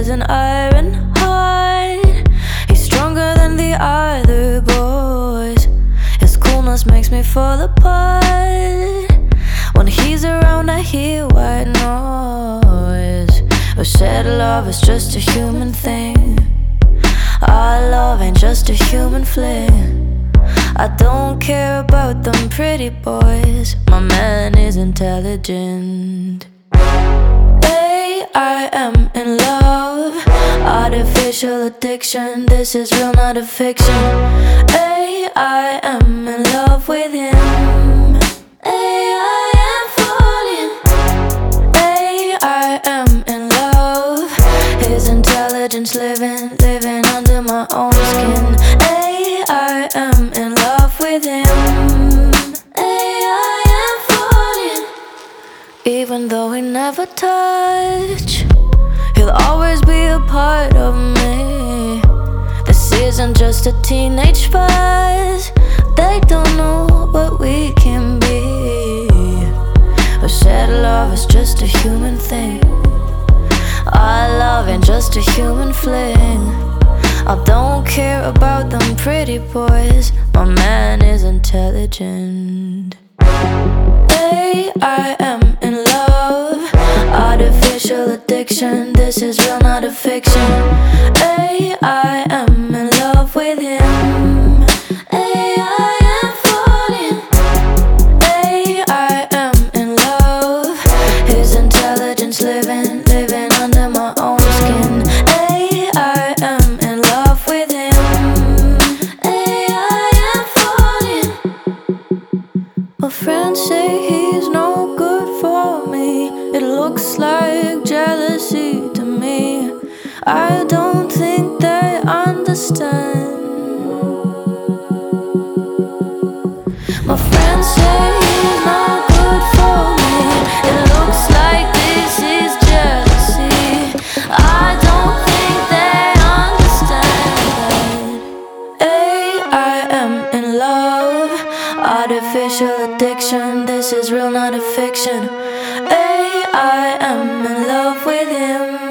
has an iron heart. He's stronger than the other boys. His coolness makes me fall apart. When he's around I hear white noise. But said love is just a human thing. Our love ain't just a human fling. I don't care about them pretty boys. My man is intelligent. Hey, I am in love. Artificial addiction, this is real, not a fiction. Hey, I am in love with him. Hey, I am falling. Hey, I am in love. His intelligence living under my own skin. Hey, I am in love with him. Hey, I am falling. Even though we never touch, he'll always be a part of me. This isn't just a teenage phase. They don't know what we can be. But said love is just a human thing. Our love ain't just a human fling. I don't care about them pretty boys. My man is intelligent. Hey, I am in love. Artificial addiction, this is real, not a fiction. Hey, I am in love with him. Hey, I am falling. Hey, I am in love. His intelligence living under my own skin. Hey, I am in love with him. Hey, I am falling. My friends say he's no good for me. It looks like jealousy to me. I don't think they understand. My friends say he's not good for me. It looks like this is jealousy. I don't think they understand. Hey, I am in love. Artificial addiction, this is real, not a fiction. Hey, I am in love with him.